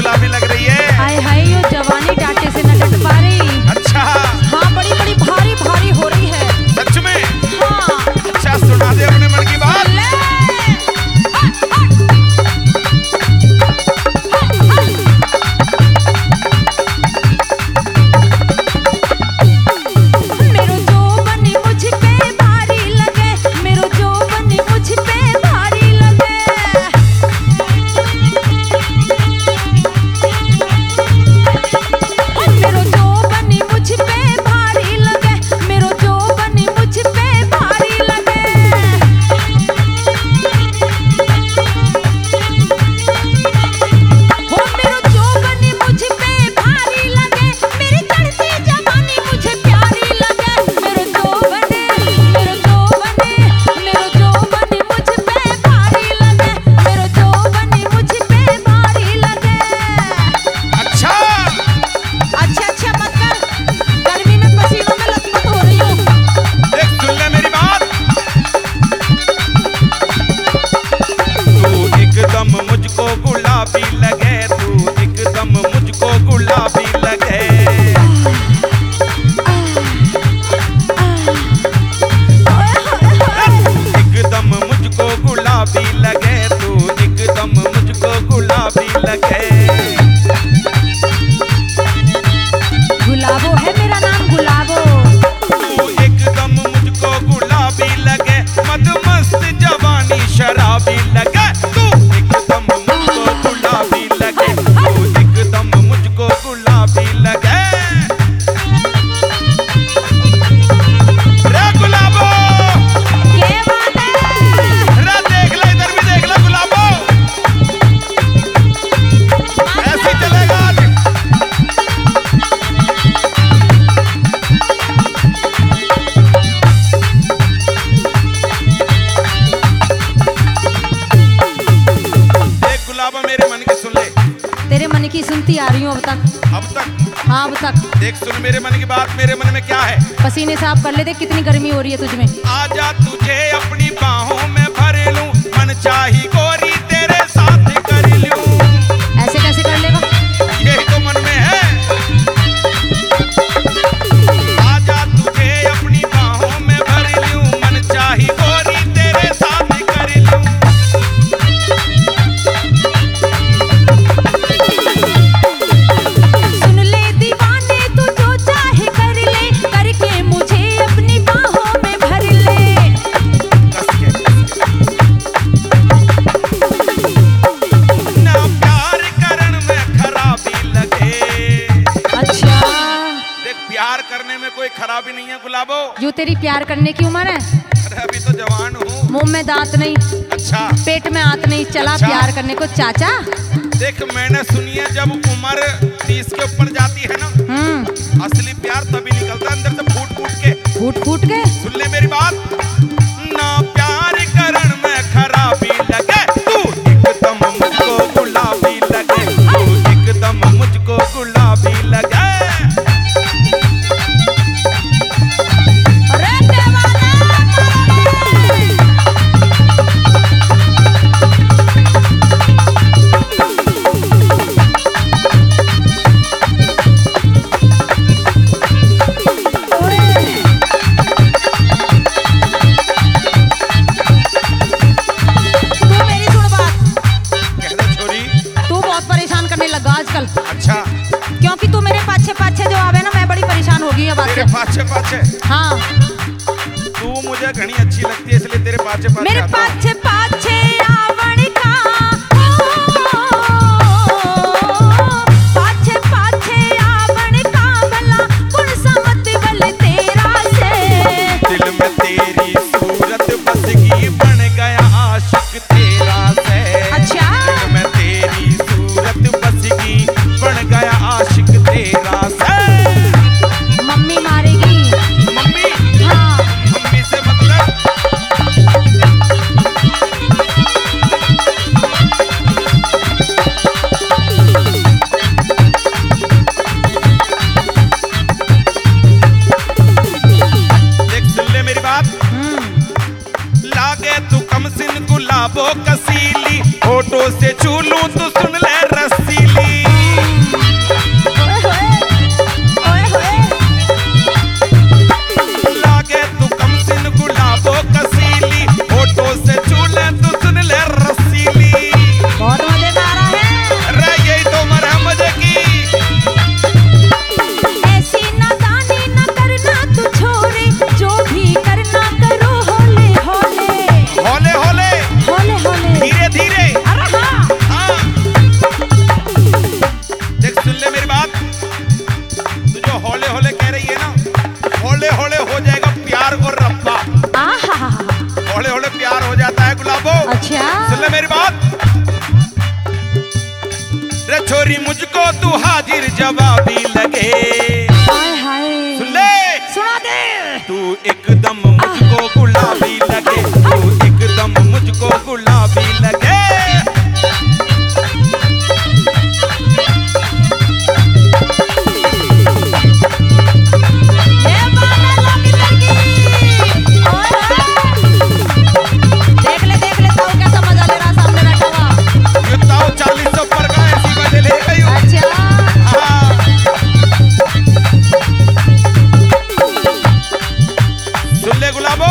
गुलाबी लग रही है। हाय हाय यो जवानी डांटे से न डट पा रही। अच्छा हाँ बड़ी बड़ी भारी भारी हो रही है। सच में? हाँ। अच्छा सुना दे अपने मन की बात। गुलाबो है मेरा नाम गुलाबो। तू एकदम मुझको गुलाबी लगे, मदमस्त जवानी शराबी लगे। तू एकदम मुझको गुलाबी लगे, तू एकदम मुझको गुलाबी लगे। रे गुलाबो क्या बात है? रे देख ले, इधर भी देख ले गुलाबो। ऐसे चलेगा आज। मेरे मन की सुन ले। तेरे मन की सुनती आ रही हूँ अब तक। अब तक? हाँ अब तक। देख सुन मेरे मन की बात, मेरे मन में क्या है। पसीने साफ कर ले, देख कितनी गर्मी हो रही है तुझमें। आजा तुझे अपनी बाहों में भर लूं, मन चाही गोरी तेरे साथ कर लूं। ऐसे कैसे कर लेगा? यही तो मन में है। आजा तुझे अपनी बाहों में भर लूं, मन चाही गोरी तेरे साथ कर लूं। सुन ले दीवाने तू जो चाहे कर ले, करके मुझे अपनी बाहों में भर ले। कस के ना प्यार करन में खराबी लगे। अच्छा देख प्यार करने में कोई खराबी नहीं है गुलाबो। जो तेरी प्यार करने की उम्र है? अरे अभी तो जवान हूँ। मुंह में दांत नहीं, अच्छा पेट में आंत नहीं, चला अच्छा। प्यार करने को चाचा। देख मैंने सुनी है जब उम्र 30 के ऊपर जाती है ना, असली प्यार तभी निकलता है अंदर से फूट फूट के। फूट फूट के? सुन ले मेरी बात। ना प्यार करन में खराबी लगे, तू एकदम मुझको गुलाबी लगे, तू एकदम मुझको गुलाबी लगे। अरे देवाना आजकल। अच्छा क्योंकि तू मेरे पाछे पाछे जो आवे ना, मैं बड़ी परेशान हो गई है बात से। तेरे पाछे पाछे? हाँ तू मुझे घनी अच्छी लगती है इसलिए तेरे पाछे पाछे मेरे आता हूं। पाछे पाछे आवण का, पाछे पाछे आवण का भला कुण समत बल तेरा से। दिल में तेरी सूरत बस गई, बन गया आशिक तेरा से। अच्छा दिल में तेरी सूरत बस गई, बन गया आशिक तेरा से। मम्मी मारेगी। मम्मी? हाँ मम्मी से मतलब? देख सुन ले मेरी बात। लागे तू कमसिन गुलाबो कसीली, होठों से छू लूं तो सुन ले रसीली। मुझको तू हाजिर जवाबी लगे। हाय हाय सुन ले, सुना दे। तू एकदम मुझको गुलाबी लगे, तू एकदम मुझको गुलाबी लगे। ये बाला लोगी लड़की। ओए देख ले ताऊ कैसा मजा ले रहा सामने बैठा हुआ। ये ताऊ 40 पर का ऐसी मजे ले गई हो। अच्छा हाँ। सुन ले गुलाबो,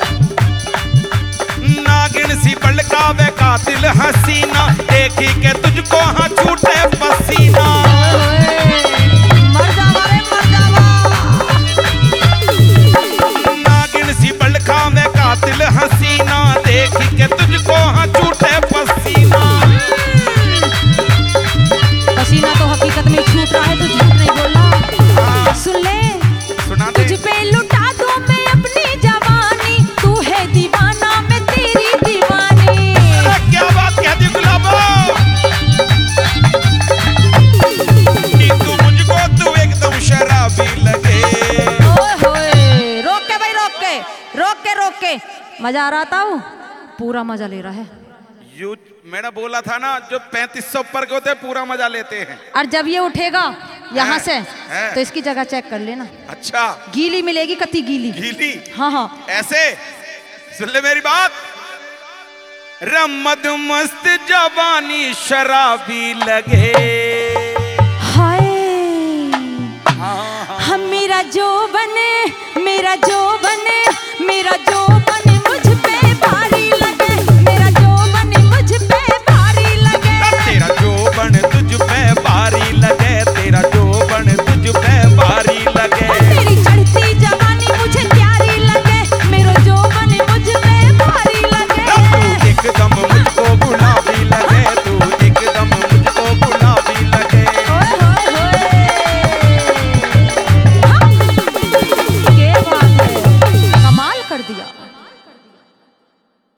नागिन सी पलकावे कातिल हसीना, देखी के तुझको हाँ छूटे पसीना। मर जावा रे मर जावा। नागिन सी पलकावे कातिल हसीना, देखी के तुझको हाँ छूटे पसीना। पसीना तो हकीकत में छूट रहा है, तो झूठ नहीं बोला। सुन ले, सुना दे। तुझ पे लुटा दूं मैं अपनी जवानी, तू है दीवाना मैं तेरी दीवानी। अरे क्या बात कह दी गुलाबो, तू मुझको तू एकदम शराबी लगे। ओए होए, रोक के भाई रोक के रोक के रोक के। मजा आ रहा था वो, पूरा मजा ले रहा है। यू मैंने बोला था ना, जो 3500 पर के होते हैं पूरा मजा लेते हैं। और जब ये उठेगा यहाँ हैं, से हैं। तो इसकी जगह चेक कर लेना, अच्छा, गीली मिलेगी, कति गीली। गीली हाँ हाँ ऐसे। सुन ले मेरी बात, रमद मस्त जवानी शराबी लगे। हाय हाँ, हाँ। हम मेरा जो बने